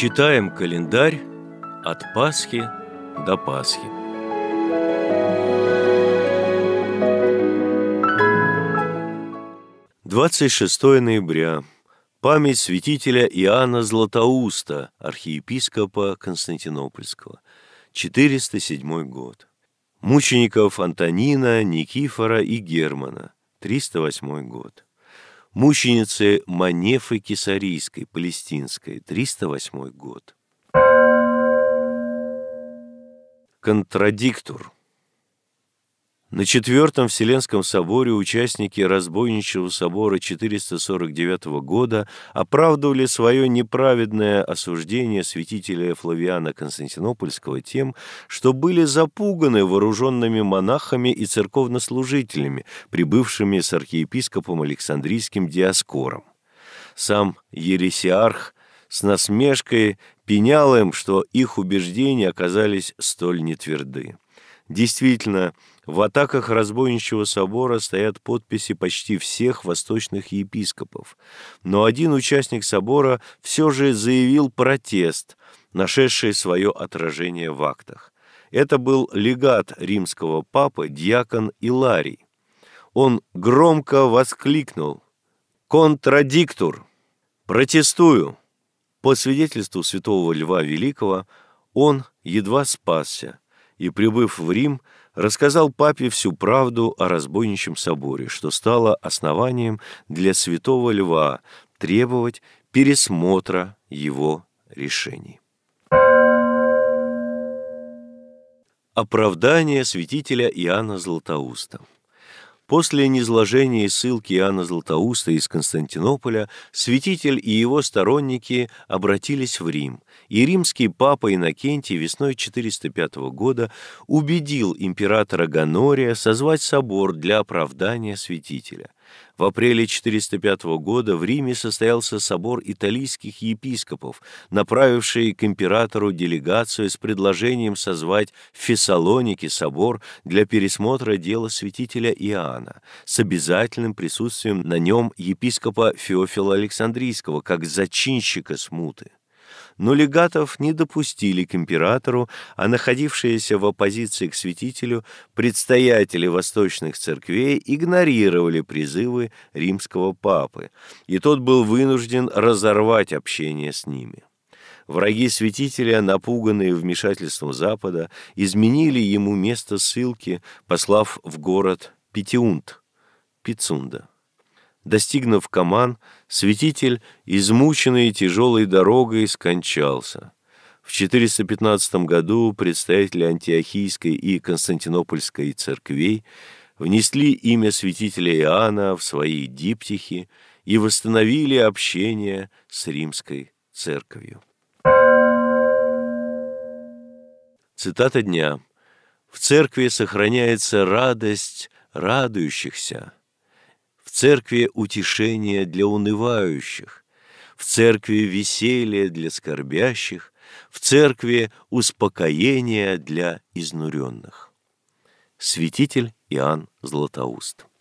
Читаем календарь от Пасхи до Пасхи. Двадцать 26 ноября. Память святителя Иоанна Златоуста, архиепископа Константинопольского. 407 год. Мучеников Антонина, Никифора и Германа. 308 год. Мученицы Манефы Кесарийской, Палестинской. 308 год. Контрадиктур. На Четвертом Вселенском соборе участники разбойничьего собора 449 года оправдывали свое неправедное осуждение святителя Флавиана Константинопольского тем, что были запуганы вооруженными монахами и церковнослужителями, прибывшими с архиепископом Александрийским Диоскором. Сам ересиарх с насмешкой пенял им, что их убеждения оказались столь нетверды. Действительно, в атаках разбойничьего собора стоят подписи почти всех восточных епископов, но один участник собора все же заявил протест, нашедший свое отражение в актах. Это был легат римского папы диакон Иларий. Он громко воскликнул: «Контрадиктур! Протестую!» По свидетельству святого Льва Великого, он едва спасся и, прибыв в Рим, рассказал папе всю правду о разбойничьем соборе, что стало основанием для святого Льва требовать пересмотра его решений. Оправдание святителя Иоанна Златоуста. После низложения и ссылки Иоанна Златоуста из Константинополя святитель и его сторонники обратились в Рим, и римский папа Иннокентий весной 405 года убедил императора Гонория созвать собор для оправдания святителя. В апреле 405 года в Риме состоялся собор италийских епископов, направивший к императору делегацию с предложением созвать в Фессалонике собор для пересмотра дела святителя Иоанна с обязательным присутствием на нем епископа Феофила Александрийского как зачинщика смуты. Но легатов не допустили к императору, а находившиеся в оппозиции к святителю предстоятели восточных церквей игнорировали призывы римского папы, и тот был вынужден разорвать общение с ними. Враги святителя, напуганные вмешательством Запада, изменили ему место ссылки, послав в город Пицунда. Достигнув Каман, святитель, измученный тяжелой дорогой, скончался. В 415 году представители Антиохийской и Константинопольской церквей внесли имя святителя Иоанна в свои диптихи и восстановили общение с римской церковью. Цитата дня. «В церкви сохраняется радость радующихся. В церкви утешение для унывающих, в церкви веселье для скорбящих, в церкви успокоение для изнуренных». Святитель Иоанн Златоуст.